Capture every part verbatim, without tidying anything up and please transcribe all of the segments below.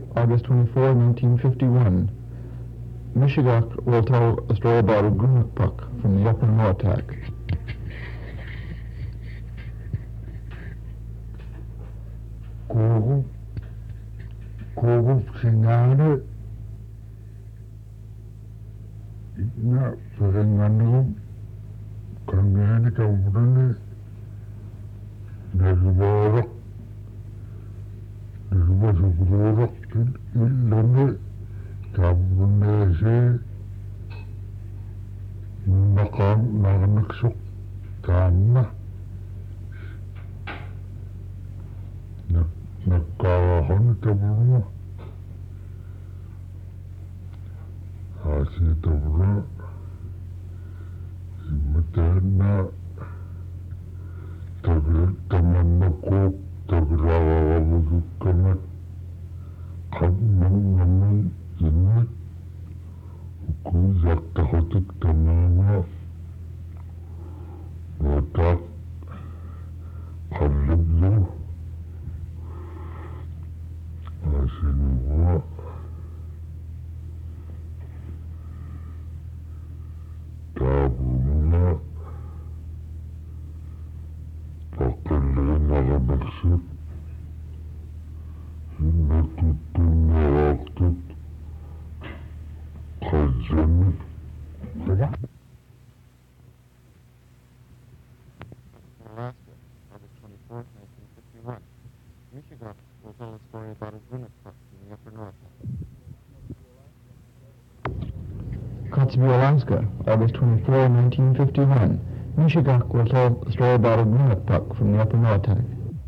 August twenty-fourth, nineteen fifty-one. Michigak will tell a story about a Gumukpuk from the Upper Noatak. Kugu, kugu singane, na perenganu, kangane kaumrane, nerborak, nerborak illane, kaumrane se, nakam naknaksuk kama, nak nakawahon kaumrane. Hasil tabra, matana, tagal taman nakuk, tagrawa kamat, kamang naman init, kuzak takotik tamama, watak, kalablo, hasil nawa. Tabuna pakalin nakanaksip hinatutun na waktut kadyanit. Alaska, August twenty-fourth, nineteen fifty-one. Michigak will tell a story about a Gumukpuk from the Upper Noatak. Kotzebue, Alaska, August twenty-fourth, nineteen fifty-one. Michigak will tell a story about a Gumukpuk from the Upper Noatak.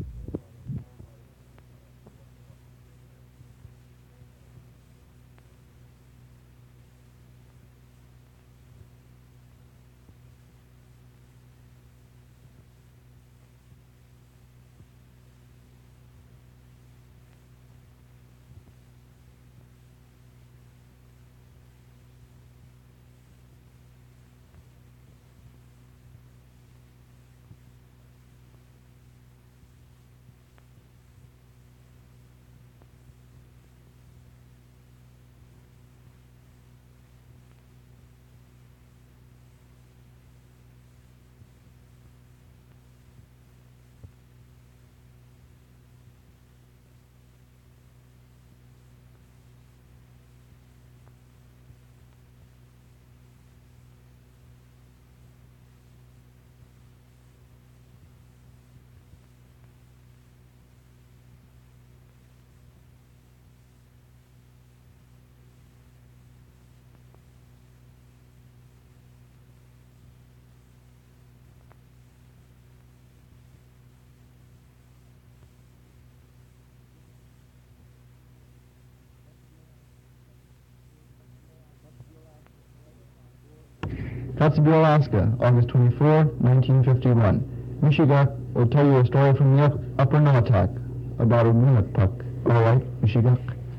Kotzebue, Alaska, August twenty-fourth, nineteen fifty-one. Michigak will tell you a story from the up, Upper Noatak about a Gumukpuk. All right, Michigak?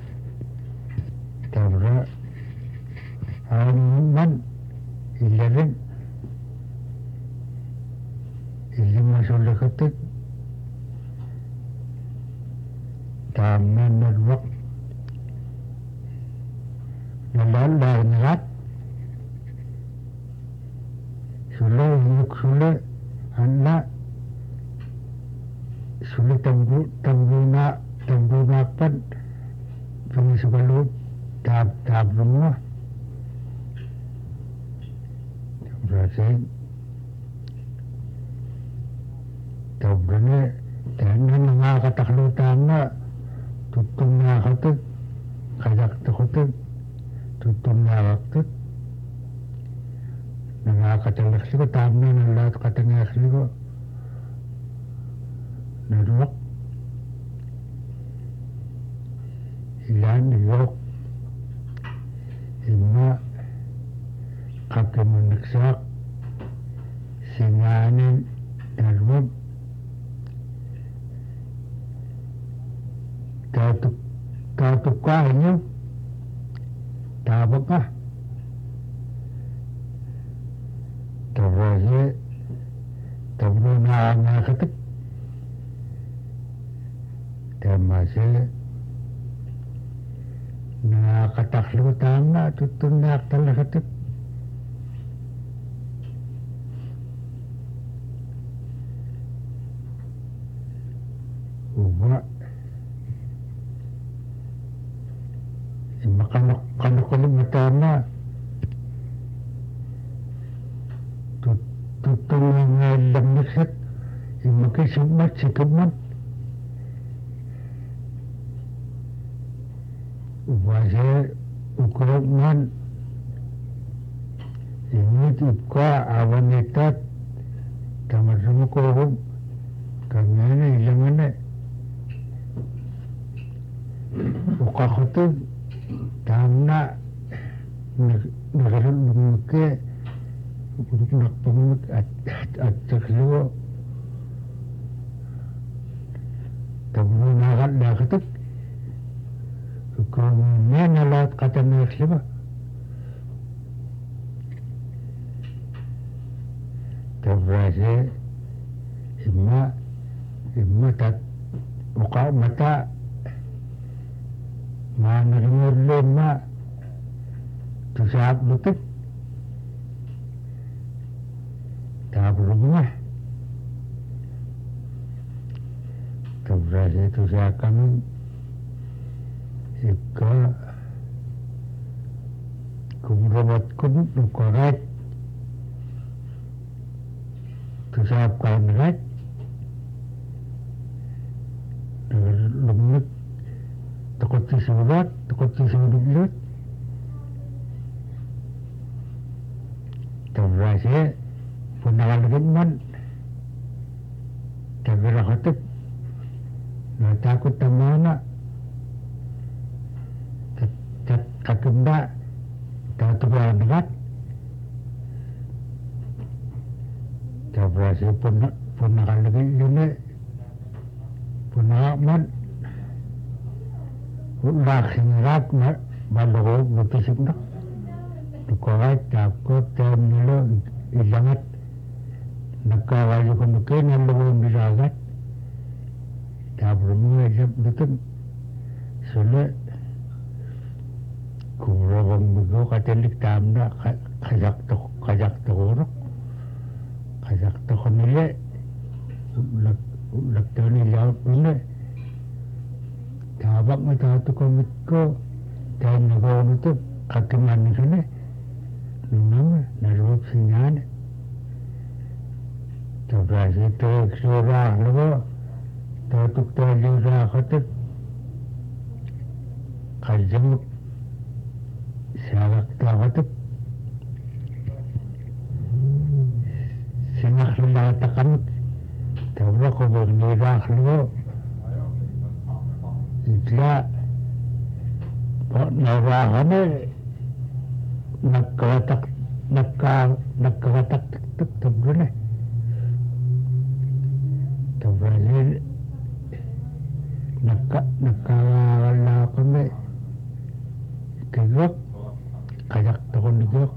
Tabra, Harman, eleven, ilima sulakatik, taman narwak, nalalay narat, sule yuk sule, anna, sule tambu, tambuna, tambuna pan, pangisubalut, tab, tab semua. Berarti, tabrane, tanan nga kataklutan na, tutum na katak, kayak takutak, tutum na katak, nakakatalak siya, tama na lahat katangak siya, naruak, ilan iyok, ima, kakamanaksak, singanin, naruak, tatuk, tatukahin niyo, tabak ka, tabrasi, tabro na nakatik, tamasi, nakataklutang na tutunak talaga uwa makanok kanukulim na tama tutulong nga lamnakit imakisumat sikamat uwasa ukuran init ipka awan itat tamasama ko kanyana ilamana ukakutog tamna nagarulungke nakpamut at at saklo tablo nakat nakatak kung menalat katanak siya tabrase ima ima tat muka mata manarmurle ma tusap lutuk tabrugma tabrase tusakan ika kumrawat kun nukorat tusap kanrat lumut takut disurat takut disurat tabrase punakalagin man tabirakatip natakot tamana kakenda tatuan dekat tabrase pun punakalagin yun punaman ulah singerak malog lupisik nak dukorat takut temilo ilangat nakawali ko mungkin ang loob nilagat tapos mo isip dito sulit kung rawang mo katilik tam na kajak to kajak to kuro kajak to ko nila ulag ulag to nila ulit tabak mo tato komit ko dahil nagawa mo ito katiman ni sila nung naman narup sinyan tapos ito eksura labo tatuk tayo sa katit kajamot siyak katit sinak lalatakan tapos ko bernira labo itla narahan eh nagkawatak nagka nagkawatak tuk tablo na tabrali nagka nagkawala kami kagok kayak takon nagok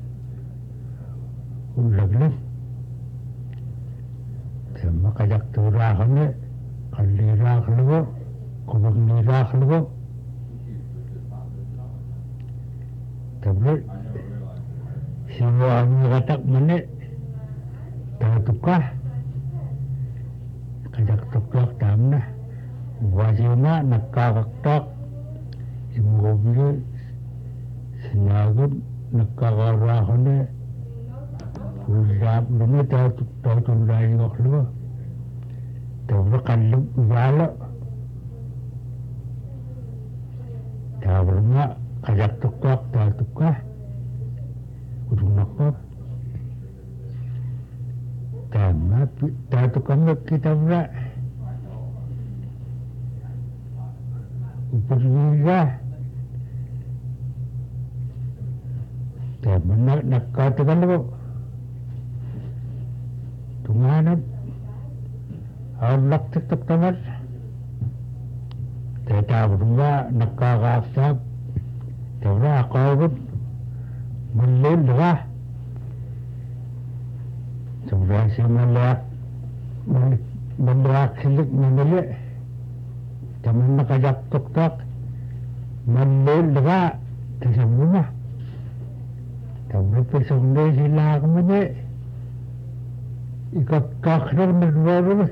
ulaglag tama kayak tura kami kalira kalabo kubag nira kalabo tablo siwa ang nakatak mani tatukah kajak tuklak tam na wasina nakakaktak imobili sinagod nakakarahan na ulap lumi tatulay ng aklo tablo kalub wala tablo nga kajak tuklak tatukah udung nakop tama tatukang kita pula upurniga tama nak nakatukan lo tunganap awlak tiktok tamat teta berunga nakakasap tawra akawud mulil lah sebenarnya si melihat melihat silik melihat jaman nakajak tok tok mulil kakakron nagwaro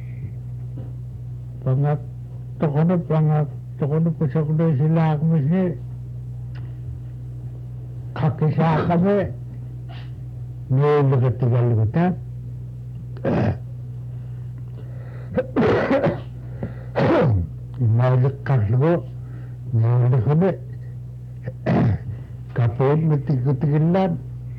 pangak tokono pangak tokono pasakdo sila kamisne kakisa kami nilo katigal kita maulik karlo nilo kami kapon matigutigilan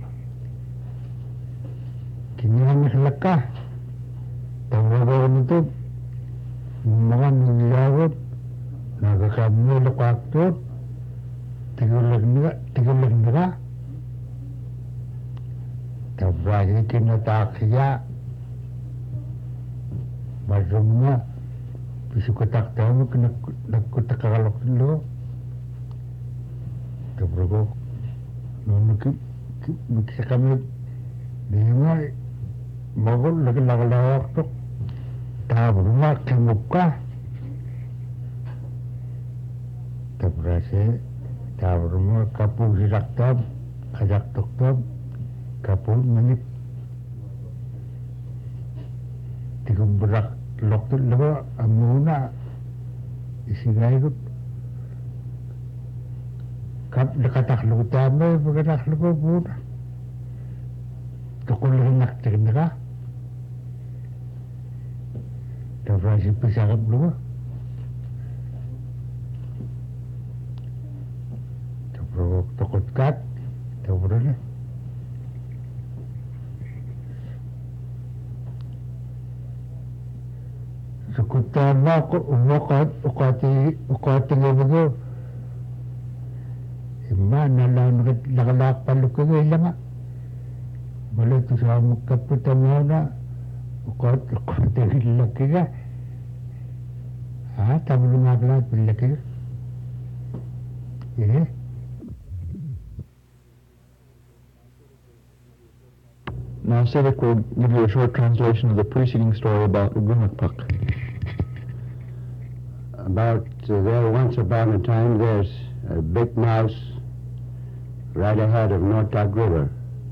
kini lakah tawagan itu mga nilawat nagakamulok aktor tigulag nila tigulag nila tabay kinataksya masumnya bisukatak tamu kena nakutakagalok dulu tabrago nono ki bisa kami dengar magol lagi lagalawak tok tabruma kimuka tabrase tabruma kapu siraktab kajak toktab kapu menit tikum berak loktu lego amuna isigayut kap dekatak lugu tamay bagadak lugu buna tokol nak tignaga tabrasi pisakap lugu tabrok tokot kat tabrone sukutama ko umakat ukati ukati ngabugo imma nalang nagalak paluko ngayon nga wala ito sa magkaputan mo na ukot ukot ang laki ka ha tamo lumaglat ang laki ka eh Now Civic will give you a short translation of the preceding story about Ugunakpak. About uh, there once upon a time there's a big mouse right ahead of Noatak River.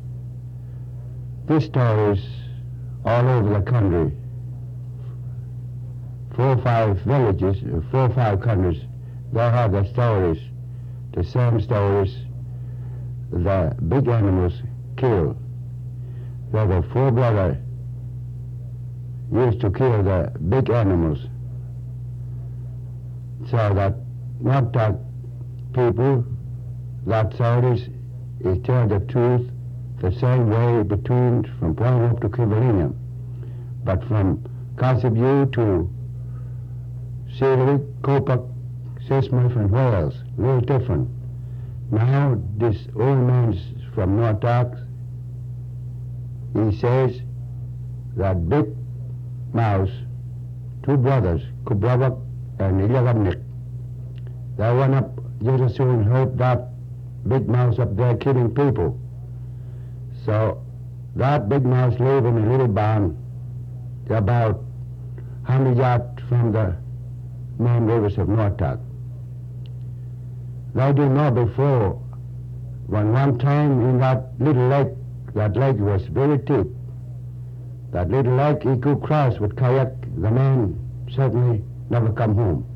This story is all over the country. Four or five villages, four or five countries, they have the stories, the same stories the big animals kill. Where the four brothers used to kill the big animals so that not that people, that stories is tell the truth the same way between from Point Hope to Kivalina, but from Kasabyu to Siri, Kopak, Sismuth and Wales, a little different. Now this old man's from Noatak, he says that big mouse, two brothers, Kubrabak and Ilagamnik, they went up just as soon heard that big mouse up there killing people. So that big mouse lived in a little barn about one hundred yards from the main rivers of Noatak. They didn't know before, when one time in that little lake, that lake was very deep. That little lake, he could cross with kayak. The man certainly never come home.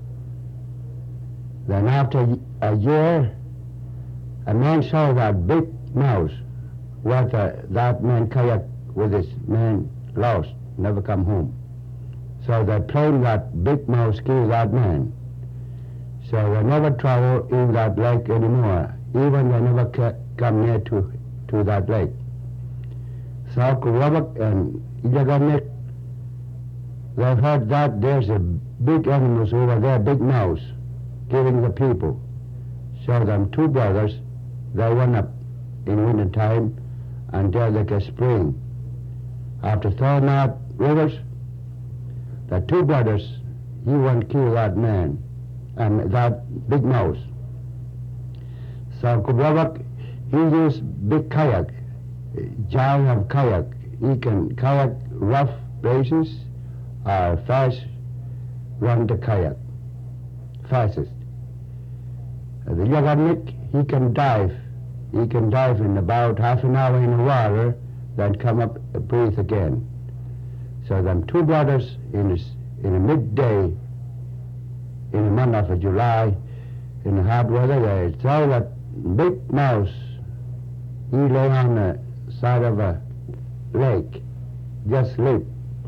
Then after a year, a man saw that big mouse where the, that man kayak with his man lost, never come home. So they claimed that big mouse killed that man. So they never travel in that lake anymore, even they never ca- come near to to that lake. So Kurabak and Ilagamek, they heard that there's a big animals over there, big mouse, killing the people. So them two brothers, they went up in winter time until like a spring. After throwing out rivers, the two brothers, he went kill that man and that big mouse. So Kurabak, he used big kayak, giant of kayak. He can kayak rough places or fast run the kayak, fastest. Uh, the Yagamnik, he can dive. He can dive in about half an hour in the water, then come up, uh, breathe again. So them two brothers in the, in the midday, in the month of July, in the hot weather, they saw that big mouse. He lay on the side of a lake, just sleep.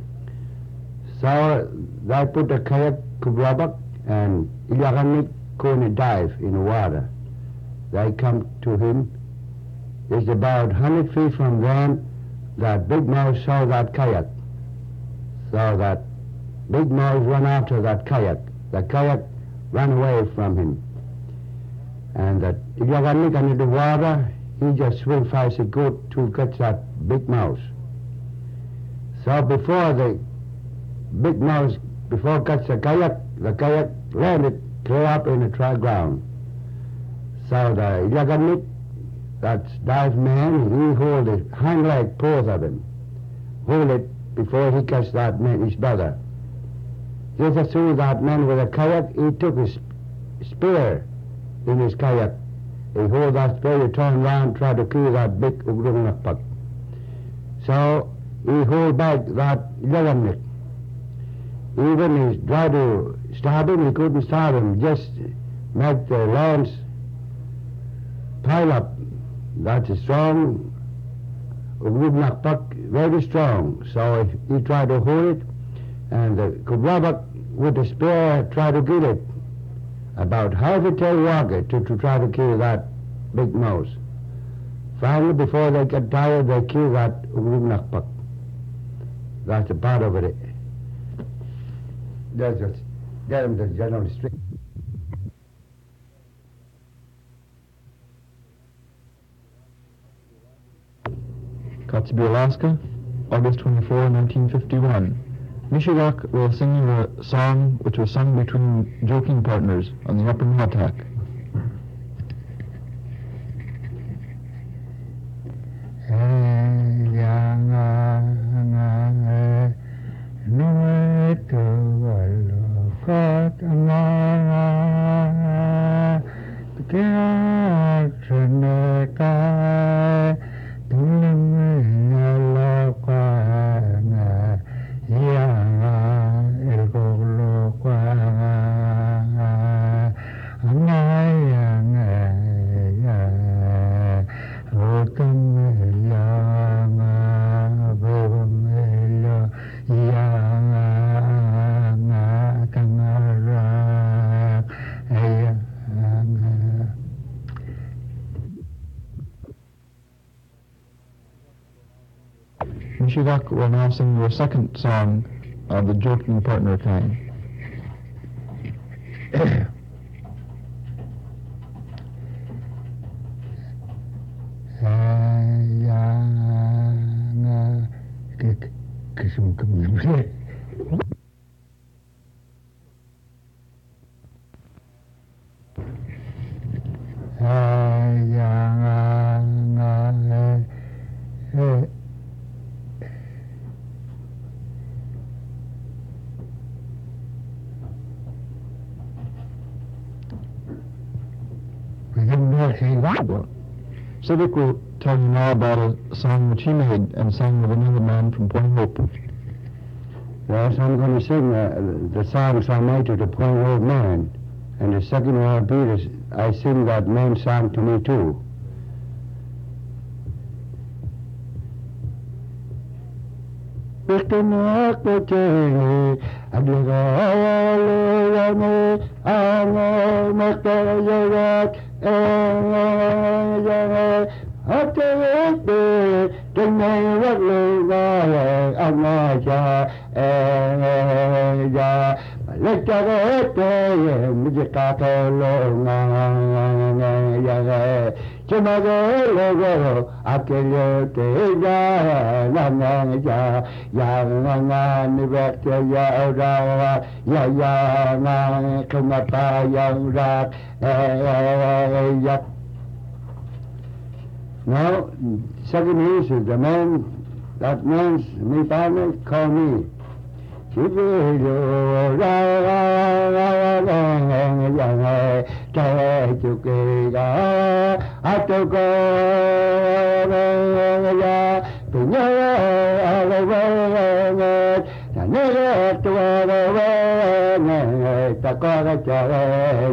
So they put a kayak kubrabak and Ilaganit couldn't dive in the water. They come to him. It's about one hundred feet from them that big mouse saw that kayak. So that big mouse ran after that kayak. The kayak ran away from him. And that Ilaganit under the water, he just swim fast and go to catch that big mouse. So before the big mouse, before catch the kayak, the kayak landed clear up in the dry ground. So the Ilaganit, that dive man, he hold his hind leg, both of him, hold it before he catch that man, his brother. Just as soon as that man with a kayak, he took his spear in his kayak. He hold that spear, he turn around, try to kill that big Ugrunakpak. So he hold back that Ilaganit. Even he tried to stab him, he couldn't stab him, just make the lance pile up. That's a strong Ugrunakpak, very strong. So he tried to hold it, and the Kubrabak with the spear tried to get it. About half a tail walker to, to try to kill that big mouse. Finally, before they get tired, they kill that Ugrunakpak. That's a part of it. That's just get him the general street. Kotzebue, Alaska, August twenty-fourth, nineteen fifty-one. Mishigak will sing you a song which was sung between joking partners on the Upper Nawatak. Mishigak will now sing you a second song of the joking partner kind. Civic will tell you now about a song which he made and sang with another man from Point Hope. Yes, I'm going to sing uh, the songs I made to the Point Hope man. And the second one I'll be is I sing that man song to me too. Now, second news is the man, that man's me partner, call me. Karakay,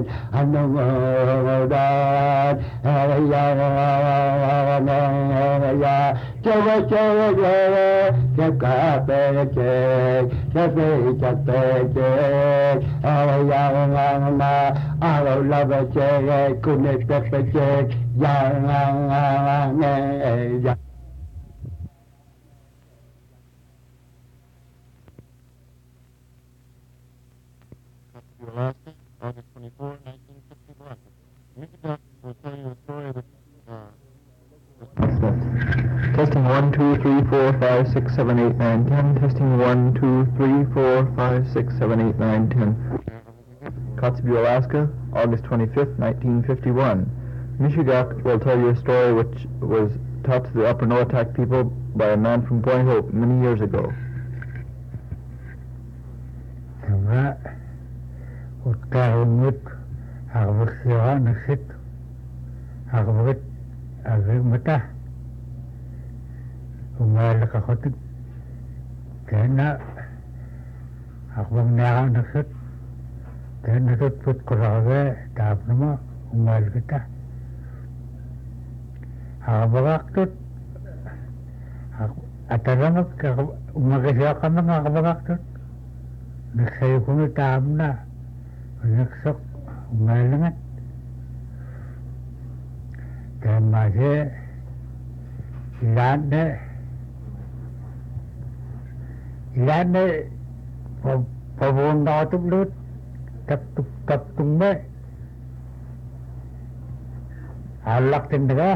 Anumodan, Ayaya, Chawa Chawa Chawa, Chakapeke, Chape Chapeke, Ayaya, Aro Lavache, Kunepeke, Yang. Alaska, August twenty-fourth, nineteen fifty-one. Mickey Duck will tell you a story that, uh, testing one, two, three, four, five, six, seven, eight, nine, ten. Testing one, two, three, four, five, six, seven, eight, nine, ten. Kotzebue, Alaska, August twenty-fifth, nineteen fifty-one. Mishigak will tell you a story which was taught to the Upper Noatak people by a man from Point Hope many years ago. وتكاهمت أغبر سيغا نسيت أغبرت أغير متى وما لك خطب كأن أغبر ناغا نسيت كأن تتفت قرغة تعبنما وما لك تا أغبر أكتت أترمك وما كسيقا من أغبر أكتت نسيكون تعبنا Naksok umalangat Kamase Ilane Ilane Pabunda tublut Tak tuk tak tumbe Alak tindaga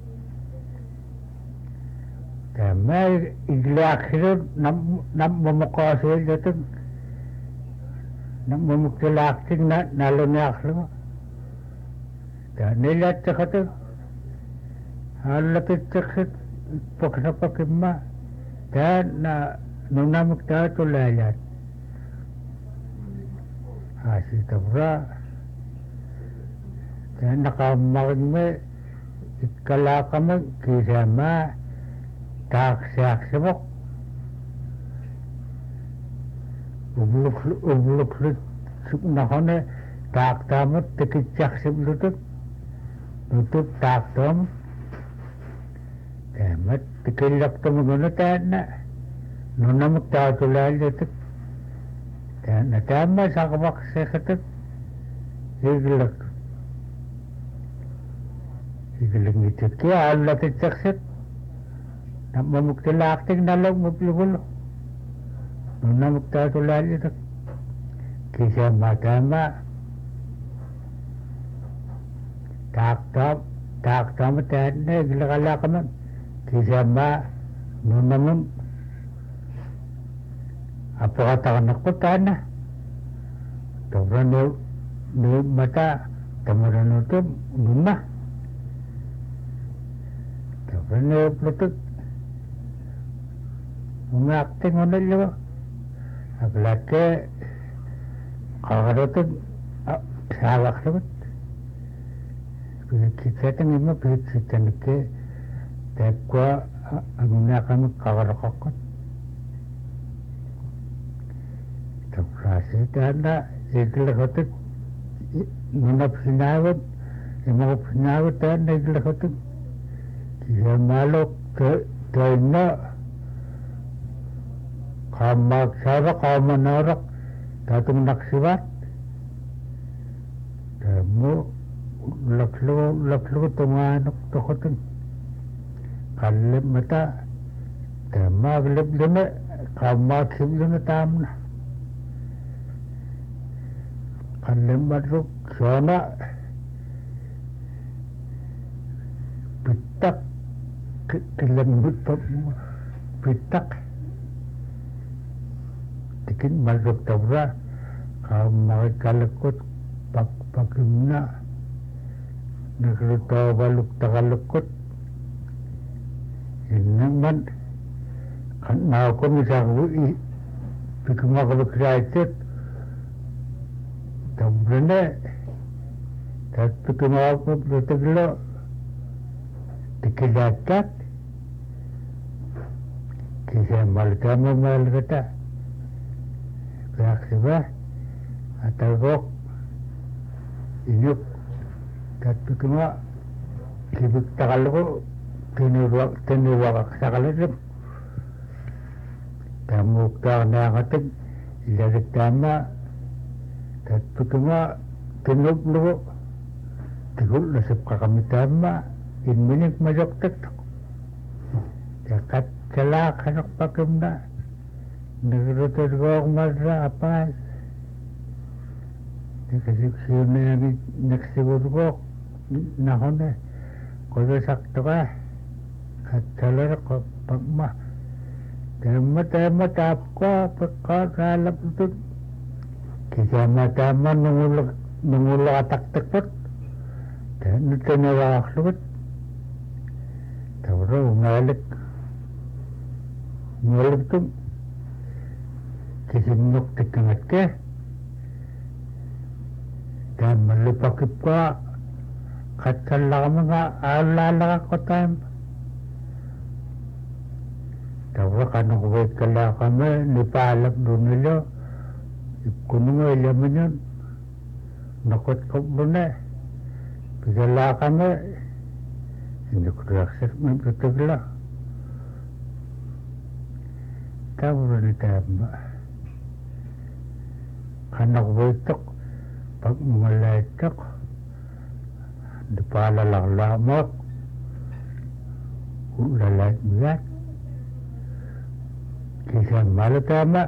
Kamay Iglakhirut Nam Nam Mamakasir Jatun Namumukilaktik na nalunyak lang. Kaya nilat sa kato. Halapit sa kato. Paksapakima. Kaya na nung namukta ito lalat. Asi tabra. Kaya nakamakin mo. Ikalakaman. Kisama. Taksak sabok. Ubluk ubluk nahone tak tamat tikicak sebelutut tutup tak tam kamat tikilak tam guna tana nunamuk taatulal itu tana tama sakabak sekatut igilak igilak itu kya Allah tikcakset namamuk tilak ting nalog muplubul Nunamuk taatulal itu kisah matama tak tam tak tam tane gilakalakan kisah ma nunamum apa katakan aku tanah Tobran ni mata tamaran itu rumah Tobran ni pelutut Mengakting onel juga Aglake Kagarotun Sawak sabat Kita tang ima Pihitsitan ke Tekwa Aguna kami kagarokokot Tabrasi tanda Iglakotut Nunap sinawat Imagap sinawat tanda iglakotut Kaya malok Taina Kamak sabak kamanarak Tatung naksibat Kamu Laklo Laklo tunganok Tokotun Kalip mata Kamak lip luna Kamak sip luna tamna Kalip matruk Sana Pitak Kilembut Pitak Tikin masuk tabra Kau mereka lekut Pak pakimna Nakluto baluk takalukut Inang man Kan mau ko misaku Pikuma ko bekraitit Tabra na Tat pikuma ko Lutaglo Tikilakat Kisah malkama malkata Kaya atau kok inyuk tatpikma kibik takalko tinuwa tinuwa sakalarim tamukta nakatig ilarik tama tatpikma tinublo tigul nasib kakami tama inminik majoktek jakat celak anak pakimna nagrutur ko madra apa kasi siyuna nag nagsiguro ko nahon eh kodo sakto ka katsalar ko pagma tama tama tap ko pagkakalap ito kisama tama nungulog nungulog atak-takpot tano tinawaklut tawro ngalik ngalik ito kisinok tikangat ke dan melupakip ka katsala ka mga alala ka ko time tawa ka nung wait ka lang kami nipalap doon nila ipkuno nga ilaman yun nakot ko muna pigala kami hindi ko raksak ng tutugla tawa na tama kanak waitok pag malaitok di pala lang lamok ulalait bigat kisah malu tama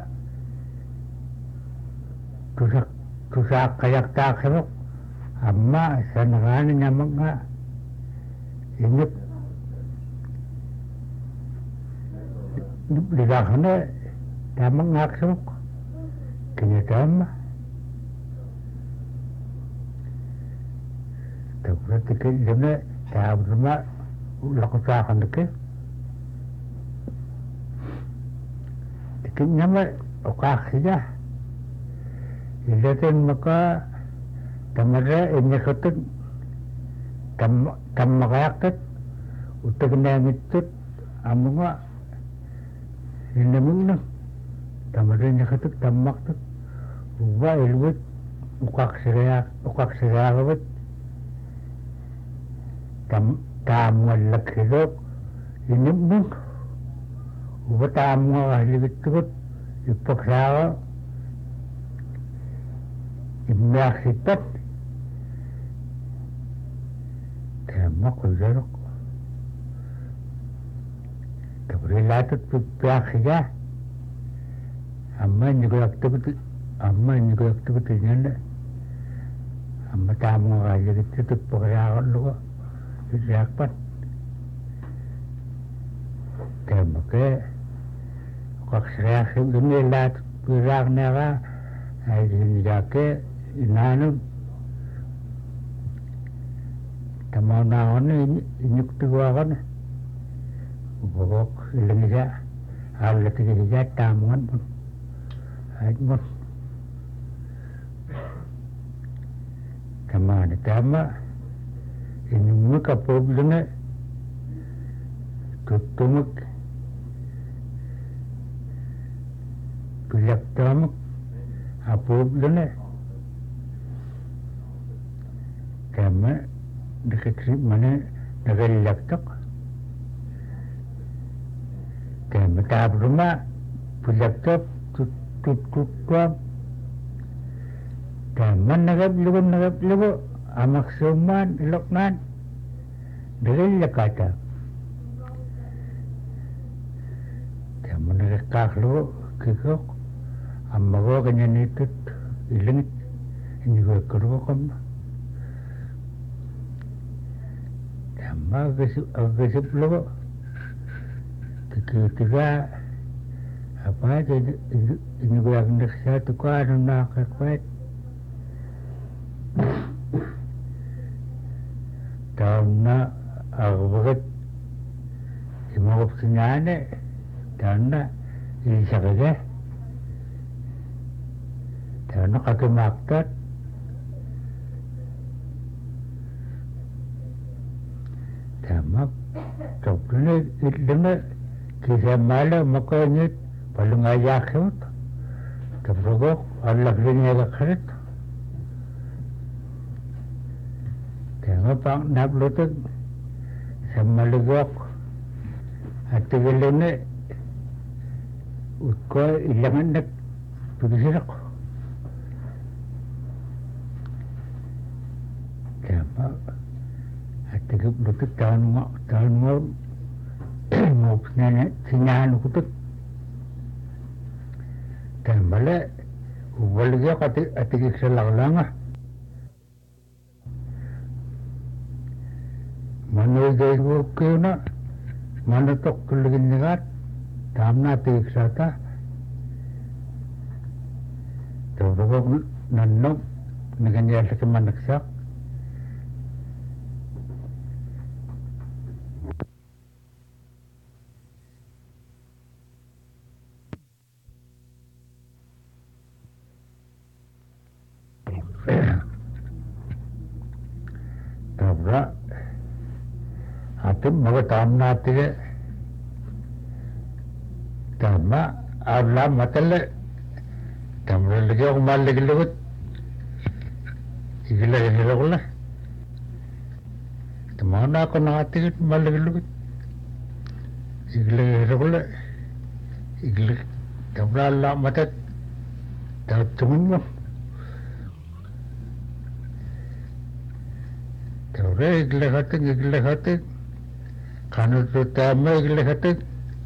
tusak tusak kayak takirok amma sa nanganin niya mga inyip ligakan na tamang ngaksok kanya tama tapos tikin dina tapos ma lakusakan dike tikin nama okak siya ilatin maka tamara inyakotun tam tam makayakot utag namitut amunga inamunang tamara inyakotun tamaktut uwa ilwit ukak siraya ukak siraya tam tamuan lakhirok inimung uwa tamuan ahligitukot ipaksawa imyaksitat tama ko jarok kabrilatot pagpaksiya amma niko yaktukot amma niko yaktukot inyanda amma tamuan ahligitukot paksawa luko Jakpat tama ke kaksreaksi dunilat pirak nera ay dinjake inanum tama naon inyuk tuwakan bokok ilengisa alat tiga tamuan pun ay mo tama ni tama inyong kapoblo na tutumag pilak tamak apoblo na kama nakatrip mana nagalilaktak kama tabruma pilaktak tutututwam kama nagablugo nagablugo amak suman iloknan dalil kata kamu nakakaklo kikok amago kanya nitut ilingit ini gue keruh kam kama agresif agresif lo kikitiga apa aja ini gue hendak satu kuat nak kuat Karena agak imagop sinyane karena isa kaga karena kakimaktat tama kapne itna kisa mala makanyit palungayakot kaprogo Allah rinyaga karet pang naplutot sa malugok at tigalone utko ilangan na pagsirak kaya at tigaplutot taon mo taon mo mo sinahan ko tot kaya mali ubaligya at tigik sa laklanga Manoy ko kayo na, manotok tulagin nigat, tam na tiik sata. Tawag ko nanok, naganyan sa kamanaksak. Tawag atum mga tam natin tama ala matale tamra lagi ako maliglagot igila igila ko na tama na ako nakatigit maliglagot igila igila ko na igila tamra ala matat tatumin mo tamra igila hating igila hating Kano to tama iglehatig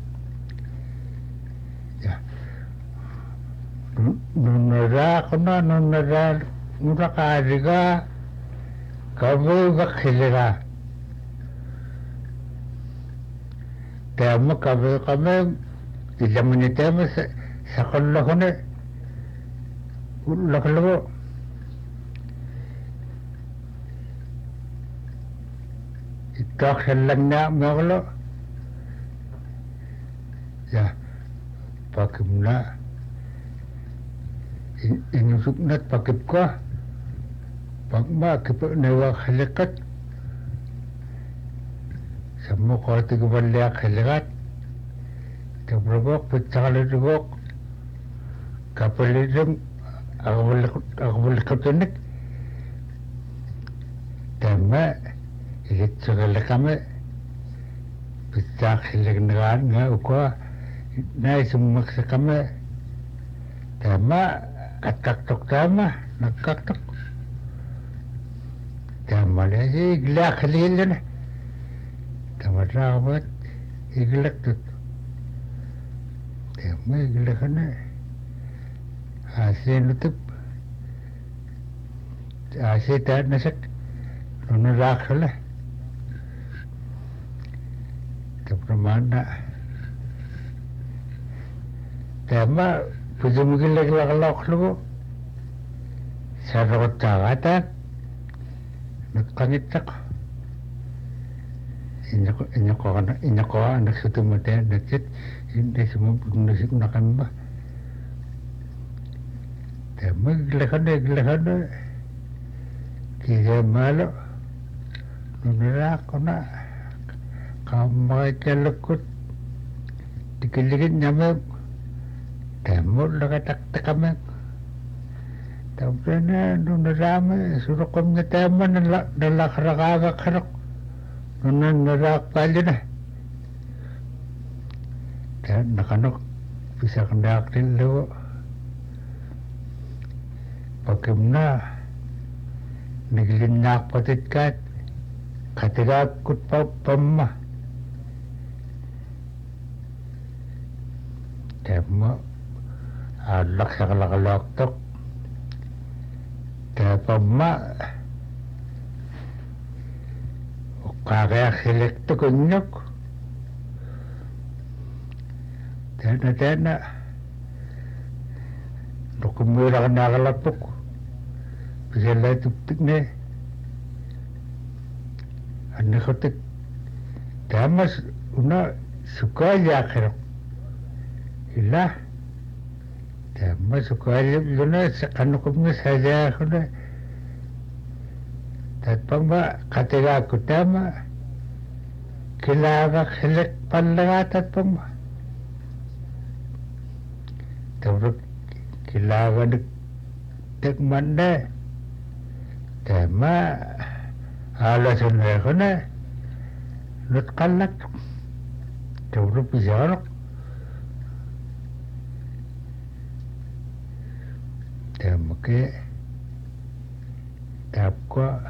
ya nunara kuna nunara nura kariga kabu bakhilera tama kabu kame ilamani tama sakallah kone ulaklo Itak selangnya ngalo, ya, pakimna, inusuk nat pakip ko, pagma kipa nawa khalikat, semua kau tiga balik khalikat, terberok pecahlah terberok, kapal itu, aku balik aku balik ketunik, tema Ilit segala kami pecah hilang nga uko na sumak sa kami tama kataktok tama nagkaktok tama na igla khalil na tama rabat iglak tut tama igla kana asin lutup asin tak nasak nuna rakhala Kemana? Tema pujumugil lagi laklok lu, sarot cagatan, nakanitak. Inya ko inya ko inya ko anak sutu mate nakit hindi semua nasik nakan ba. Tema gilakane gilakane, kaya malo, nunira ko na. Kamay kalukot dikiligid namin temur nakatakta kami tapos na nung narami surukom na tema nalakarakarak nung narakpali na kaya nakanok bisa kendakil lo pagkim na naglinak patit kat katigakot pa pamma Tema alak sa kalakalaktok kaya pama o kaya kilekto kunyok tena tena nukumura ka nakalapok bisa lai tuptik ne ane kotik tama una sukaya kirok Ilah, tama sukali luna sa kanukom na saja ko na. Tatpang ba katiga ko tama, kilala kilik palaga tatpang ba. Tapos kilala nagtikman na. Tama, على سنة نتقلق تورب بزارق تامك تابقى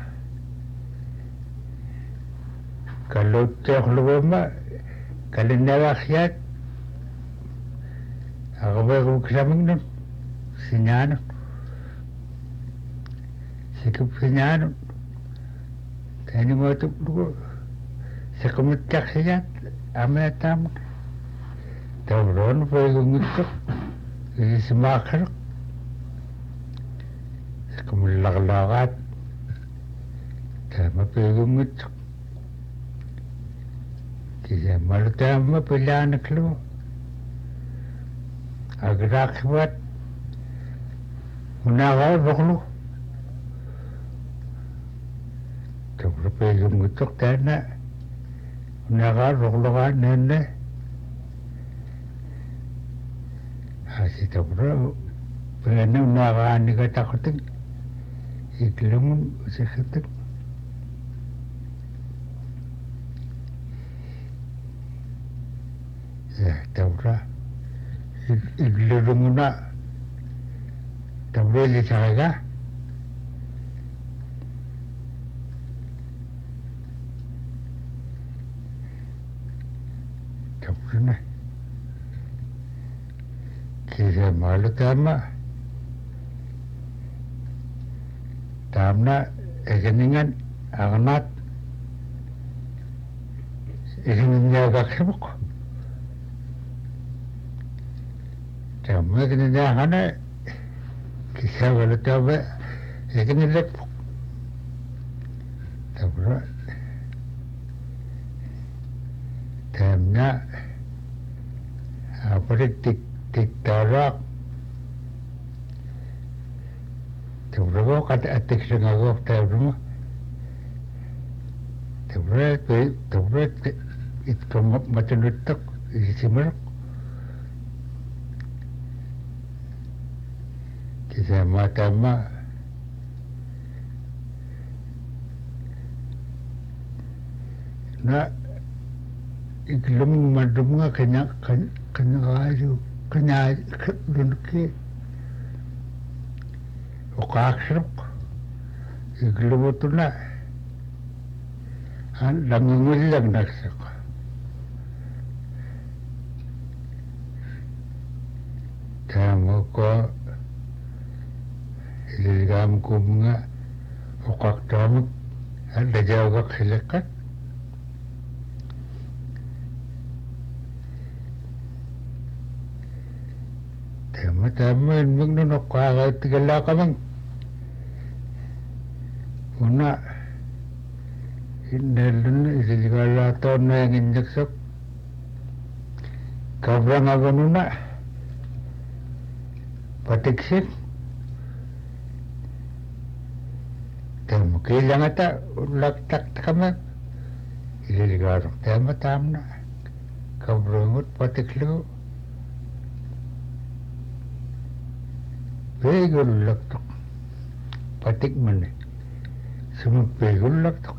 kalau terlalu lama kalau nak rakyat aku baru kesaming nun sinyana sikap sinyana tanya ngotot dulu sekamut cak sinyat amat tam tawron baru ngutuk ini semakar sekamut lak-lakat tama baru ngutuk Kisah malu tama pilihan lu agak akibat menawar baklu tapi pegang utuk tanah menawar baklu kan nene hasil tapi pengen menawar ni kata kuting iklim sekitar ya tahu iglirung na tabreli talaga tabreli na kaya malu tama tamna egeningan agnat egeningan agak Tama kena dah kana kisah kalau tahu ya kena lep tahu tamna apa tik tik tarak tahu kata atik sengaja tahu tahu tahu itu macam itu isi merk Kisah matama na iklum madum nga kanya kanya kayo kanya dun ke o kaksruk iklum ito na ang langungulang naksak tamo ko Ilgam ko mga ukak damag at dajawag hilakat. Tama-tama yung nunok kakao tigala ka mang. Una, hinalun na isigala taon na yung injaksak. Kabrang ako nuna. Patiksik. Tama kailangan ta ulagtak kami ililigarok tama tama na kabrungot patiklo pegul lagtak patik man sumut pegul lagtak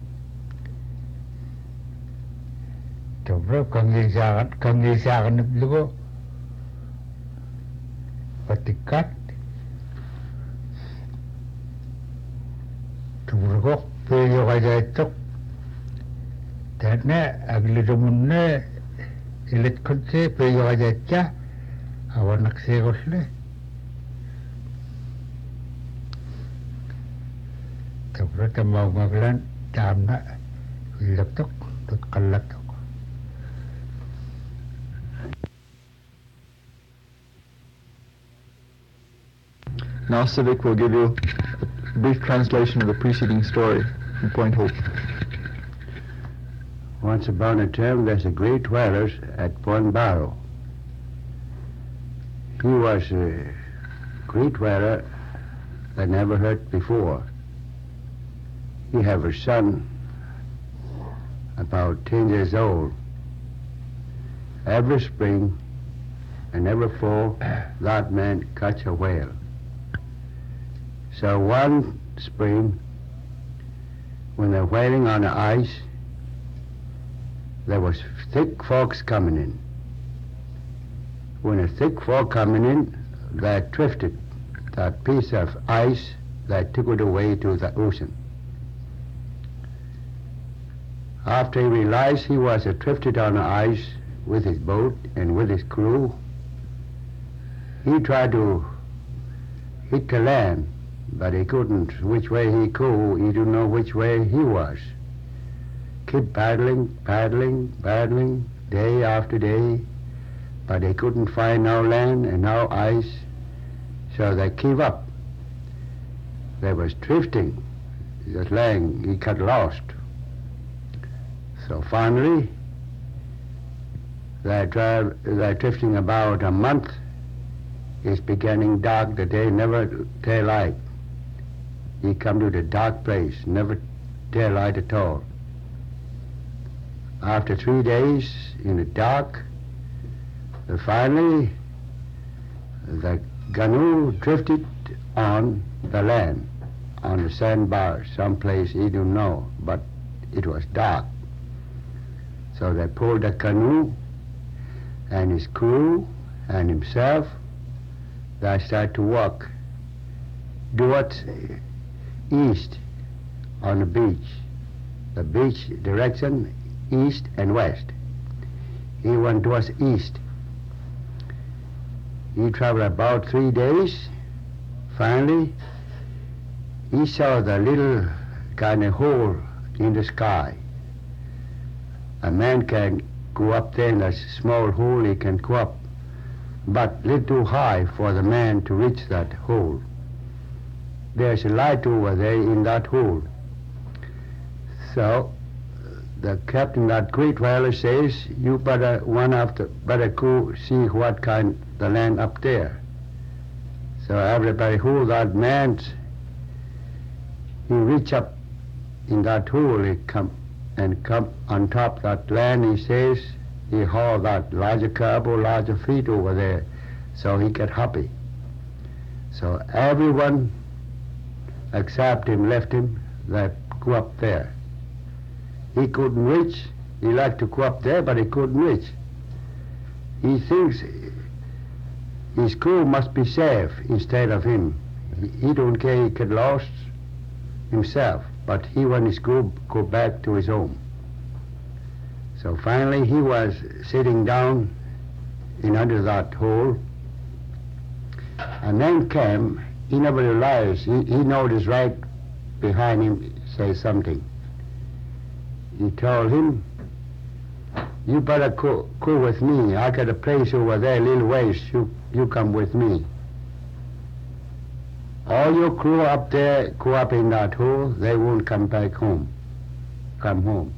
tabra kangisakan kangisakan naglugo patikat Tuburgok peyo kaya ito. Tana aglirumun na ilit kunse peyo kaya ito. Awan naksigos na. Tabra tamaw maglan tam na ilaptok tut kalatok. Now Civic will give you a brief translation of the preceding story from Point Hope. Once upon a time, there's a great dwellers at Point Barrow. He was a great dweller I never heard before. He have a son about ten years old. Every spring and every fall, that man catch a whale. So one spring, when they're whaling on the ice, there was thick fogs coming in. When a thick fog coming in, they drifted that piece of ice, they took it away to the ocean. After he realized he was drifted on the ice with his boat and with his crew, he tried to hit the land, but he couldn't. Which way he go, he didn't know which way he was. Keep paddling, paddling, paddling, day after day, but he couldn't find no land and no ice, so they gave up. They was drifting, just laying, he got lost. So finally, they drive, they're drifting about a month. It's beginning dark, the day never daylight. He come to the dark place, never daylight at all. After three days in the dark, uh, finally the canoe drifted on the land, on the sandbar, someplace he didn't know, but it was dark. So they pulled the canoe, and his crew and himself, they started to walk towards east on the beach. The beach direction east and west. He went towards east. He traveled about three days. Finally, he saw the little kind of hole in the sky. A man can go up there in a small hole, he can go up, but a little too high for the man to reach that hole. There's a light over there in that hole. So the captain, that great whaler, says, you better one after better go see what kind the land up there. So everybody who that man, he reach up in that hole, he come and come on top that land, he says, he haul that larger crab or larger feet over there, so he get happy. So everyone except him left him, that go up there. He couldn't reach. He liked to go up there, but he couldn't reach. He thinks his crew must be safe instead of him. He, he don't care he get lost himself, but he want his crew go back to his home. So finally he was sitting down in under that hole, and then came, he never realized, he, he noticed right behind him say something. He told him, you better go, go with me. I got a place over there, a little ways. You, you come with me. All your crew up there, go up in that hole. They won't come back home. Come home.